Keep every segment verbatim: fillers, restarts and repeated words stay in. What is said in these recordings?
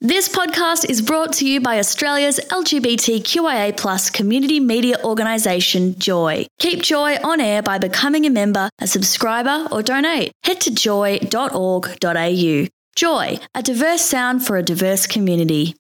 This podcast is brought to you by Australia's L G B T Q I A plus community media organisation, Joy. Keep Joy on air by becoming a member, a subscriber or donate. Head to joy dot org dot a u. Joy, a diverse sound for a diverse community.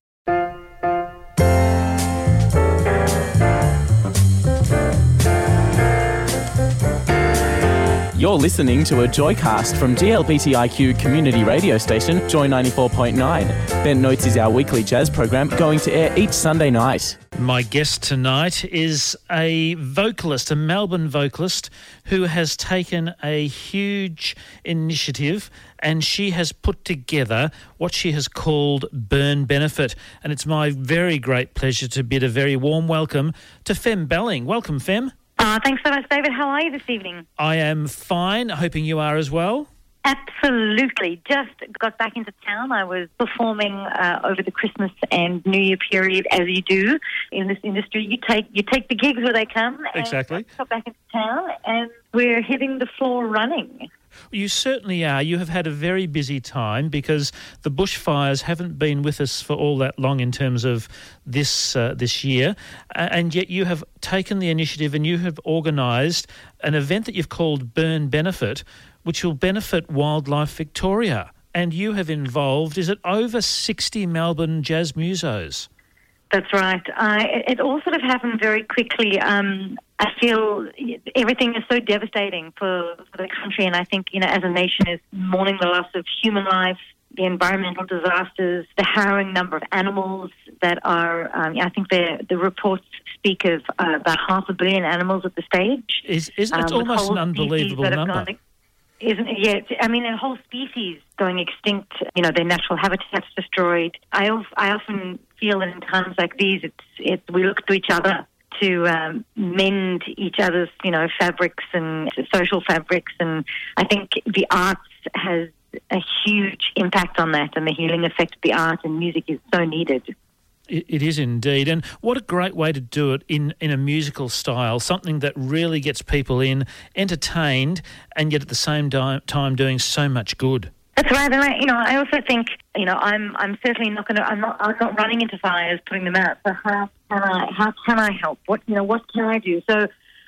You're listening to a Joycast from D L B T I Q community radio station, Joy ninety-four point nine. Ben Notes is our weekly jazz program going to air each Sunday night. My guest tonight is a vocalist, a Melbourne vocalist, who has taken a huge initiative and she has put together what she has called Burn Benefit. And it's my very great pleasure to bid a very warm welcome to Fem Belling. Welcome, Fem. Uh, thanks so much, David. How are you this evening? I am fine, hoping you are as well. Absolutely. Just got back into town. I was performing uh, over the Christmas and New Year period, as you do in this industry. You take you take the gigs where they come. Exactly. And got back into town, and we're hitting the floor running. You certainly are. You have had a very busy time because the bushfires haven't been with us for all that long in terms of this uh, this year, uh, and yet you have taken the initiative and you have organised an event that you've called Burn Benefit, which will benefit Wildlife Victoria. And you have involved, is it over sixty Melbourne jazz musos? That's right. I, it all sort of happened very quickly. Um, I feel everything is so devastating for, for the country, and I think, you know, as a nation is mourning the loss of human life, the environmental disasters, the harrowing number of animals that are, um, I think the the reports speak of uh, about half a billion animals at the stage. Is, isn't it um, almost an unbelievable number? Gone, isn't it? Yeah, I mean, a whole species going extinct, you know, their natural habitats destroyed. I, I often feel that in times like these, it's, it's we look to each other to um, mend each other's, you know, fabrics and social fabrics. And I think the arts has a huge impact on that, and the healing effect of the art and music is so needed. It, it is indeed. And what a great way to do it in, in a musical style, something that really gets people in, entertained, and yet at the same di- time doing so much good. That's right, and I, you know, I also think, you know, I'm, I'm certainly not going to, I'm not, I'm not running into fires, putting them out. So how can I, how can I help? What, you know, what can I do? So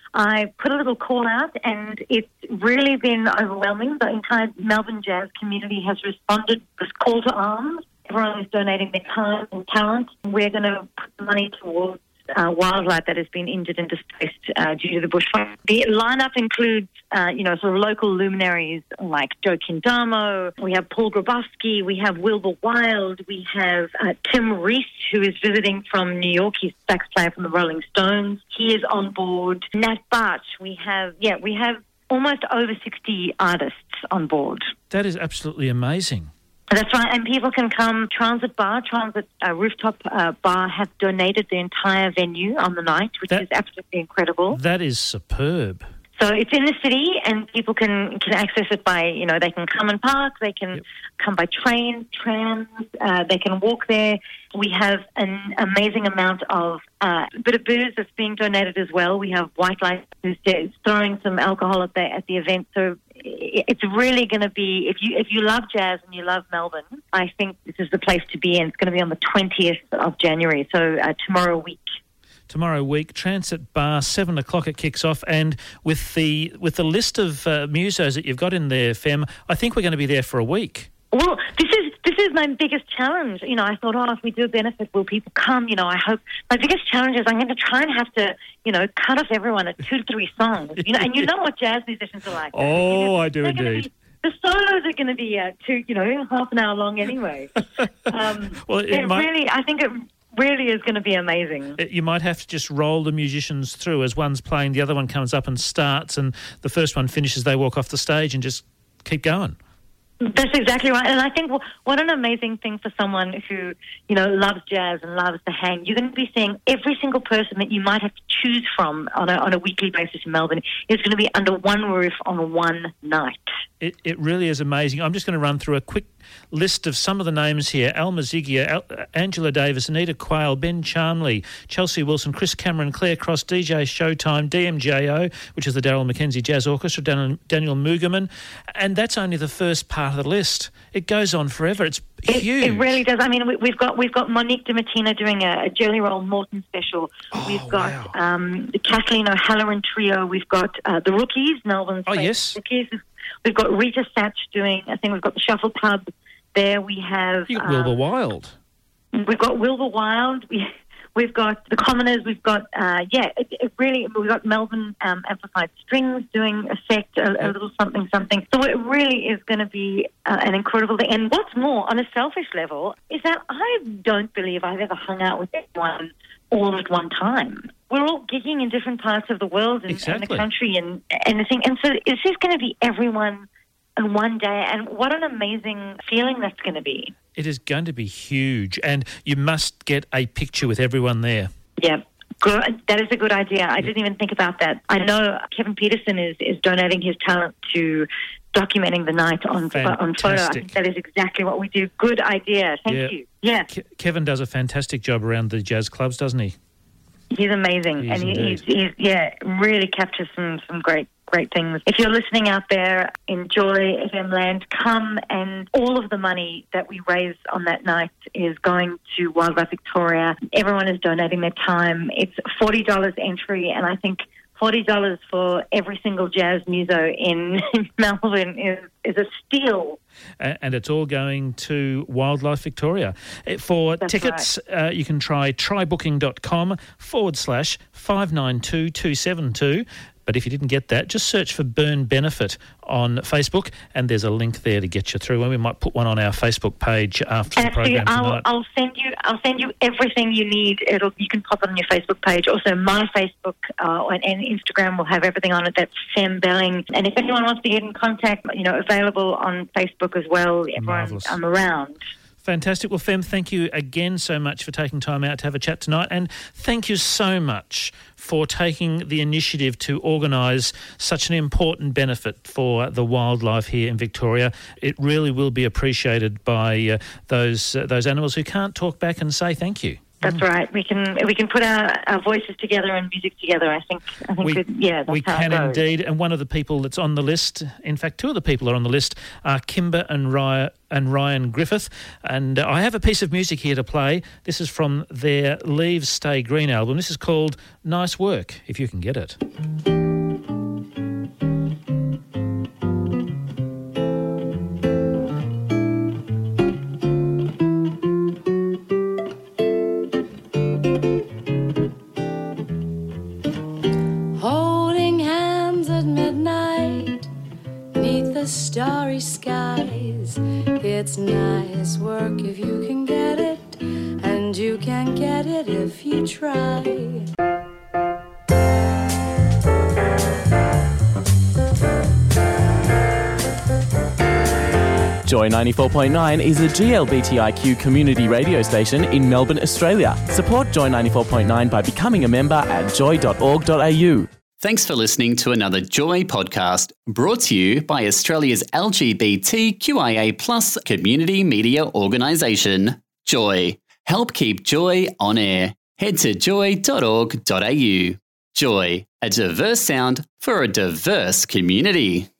I put a little call out, and it's really been overwhelming. The entire Melbourne jazz community has responded to this call to arms. Everyone is donating their time and talent. We're going to put the money towards Uh, wildlife that has been injured and displaced uh, due to the bushfire. The lineup includes, uh, you know, sort of local luminaries like Joe Kindamo. We have Paul Grabowski. We have Wilbur Wild. We have uh, Tim Reese, who is visiting from New York. He's a sax player from the Rolling Stones. He is on board. Nat Barch. We have, yeah, we have almost over sixty artists on board. That is absolutely amazing. That's right, and people can come. Transit Bar, Transit uh, Rooftop uh, Bar have donated the entire venue on the night, which that, is absolutely incredible. That is superb. So it's in the city, and people can, can access it by, you know, they can come and park, they can yep. come by train, trams, uh, they can walk there. We have an amazing amount of uh, a bit of booze that's being donated as well. We have White Light who's throwing some alcohol at the at the event. So it's really going to be, if you if you love jazz and you love Melbourne, I think this is the place to be in. It's going to be on the twentieth of January, so uh, tomorrow week. Tomorrow week, Transit Bar, seven o'clock it kicks off, and with the with the list of uh, musos that you've got in there, Fem, I think we're going to be there for a week. Well, this is this is my biggest challenge. You know, I thought, oh, if we do a benefit, will people come? You know, I hope. My biggest challenge is I'm going to try and have to, you know, cut off everyone at two to three songs. You know, and you know what jazz musicians are like. Oh, I do They're indeed. Be, the solos are going to be uh, two, you know, half an hour long anyway. Um, well, it, it might... really, I think it really is going to be amazing. You might have to just roll the musicians through. As one's playing, the other one comes up and starts, and the first one finishes, they walk off the stage and just keep going. That's exactly right. And I think what an amazing thing for someone who, you know, loves jazz and loves to hang. You're going to be seeing every single person that you might have to choose from on a, on a weekly basis in Melbourne is going to be under one roof on one night. It, it really is amazing. I'm just going to run through a quick list of some of the names here. Alma Zigia, Al- Angela Davis, Anita Quayle, Ben Charmley, Chelsea Wilson, Chris Cameron, Claire Cross, D J Showtime, D M J O, which is the Daryl McKenzie Jazz Orchestra, Dan- Daniel Mugerman. And that's only the first part part of the list. It goes on forever. It's it, huge. It really does. I mean, we, we've got we've got Monique DiMartino doing a, a Jelly Roll Morton special. Oh, we've got wow. um, the Kathleen O'Halloran Trio. We've got uh, the Rookies, Melbourne's Oh, yes. Rookies. We've got Rita Satch doing, I think we've got the Shuffle Club there. We have... You got um, Wilbur Wild. We've got Wilbur Wild. We, we've got the Commoners. We've got, uh, yeah, it, it really, we've got Melbourne um, Amplified Strings doing a set, a, a little something, something. So it really is going to be uh, an incredible thing. And what's more, on a selfish level, is that I don't believe I've ever hung out with anyone all at one time. We're all gigging in different parts of the world and, Exactly. and the country and, and the thing. And so it's just going to be everyone in one day. And what an amazing feeling that's going to be. It is going to be huge, and you must get a picture with everyone there. Yeah, good. That is a good idea. I didn't even think about that. I know Kevin Peterson is, is donating his talent to documenting the night on on photo. I think that is exactly what we do. Good idea. Thank Yeah. you. Yeah, Ke- Kevin does a fantastic job around the jazz clubs, doesn't he? he's amazing, He is and he, indeed. he's, he's yeah really captures some some great. Great things. If you're listening out there, enjoy F M Land. Come, and all of the money that we raise on that night is going to Wildlife Victoria. Everyone is donating their time. It's forty dollars entry, and I think forty dollars for every single jazz muso in Melbourne is, is a steal. A- And it's all going to Wildlife Victoria. Uh, For That's tickets, uh, you can try trybooking.com forward slash 592272. But if you didn't get that, just search for Burn Benefit on Facebook, and there's a link there to get you through. And we might put one on our Facebook page after the Actually, program I'll, tonight. I'll send you. I'll send you everything you need. It'll. You can pop it on your Facebook page. Also, my Facebook uh, and, and Instagram will have everything on it. That's Fem Belling. And if anyone wants to get in contact, you know, available on Facebook as well. Everyone, Marvellous. I'm around. Fantastic. Well, Fem, thank you again so much for taking time out to have a chat tonight, and thank you so much for taking the initiative to organise such an important benefit for the wildlife here in Victoria. It really will be appreciated by uh, those uh, those animals who can't talk back and say thank you. That's right. We can we can put our, our voices together and music together. I think. I think. We, it, yeah, that's we how can it goes. indeed. And one of the people that's on the list, in fact, two of the people are on the list, are Kimber and Ryan, and Ryan Griffith. And uh, I have a piece of music here to play. This is from their Leaves Stay Green album. This is called Nice Work, if you can get it. Holding hands at midnight, neath the starry skies. It's nice work if you can get it, and you can get it if you try. Joy ninety-four point nine is a G L B T I Q community radio station in Melbourne, Australia. Support Joy ninety-four point nine by becoming a member at joy dot org dot a u. Thanks for listening to another Joy podcast brought to you by Australia's L G B T Q I A plus community media organisation, Joy. Help keep Joy on air. Head to joy dot org dot a u. Joy, a diverse sound for a diverse community.